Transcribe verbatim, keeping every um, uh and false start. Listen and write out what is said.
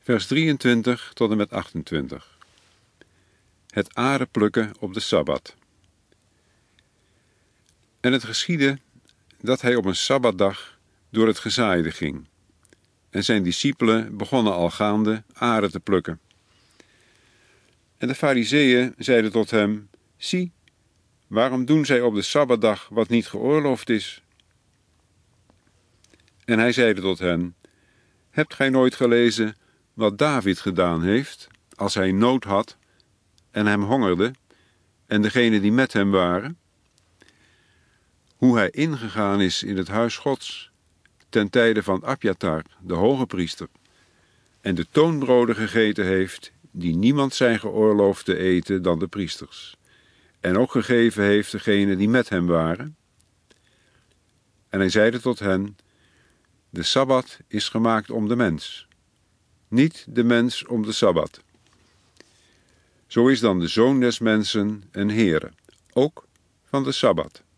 Vers drieëntwintig tot en met achtentwintig. Het aren plukken op de Sabbat. En het geschiedde dat hij op een Sabbatdag door het gezaaide ging. En zijn discipelen begonnen al gaande aren te plukken. En de Farizeeën zeiden tot hem: Zie, waarom doen zij op de Sabbatdag wat niet geoorloofd is? En hij zeide tot hen: Hebt gij nooit gelezen wat David gedaan heeft, als hij nood had en hem hongerde, en degenen die met hem waren? Hoe hij ingegaan is in het huis Gods, ten tijde van Abjatar, de hoge priester, en de toonbroden gegeten heeft, die niemand zijn geoorloofd te eten dan de priesters, en ook gegeven heeft degenen die met hem waren. En hij zeide tot hen: De Sabbat is gemaakt om de mens, niet de mens om de Sabbat. Zo is dan de Zoon des mensen een Heere, ook van de Sabbat.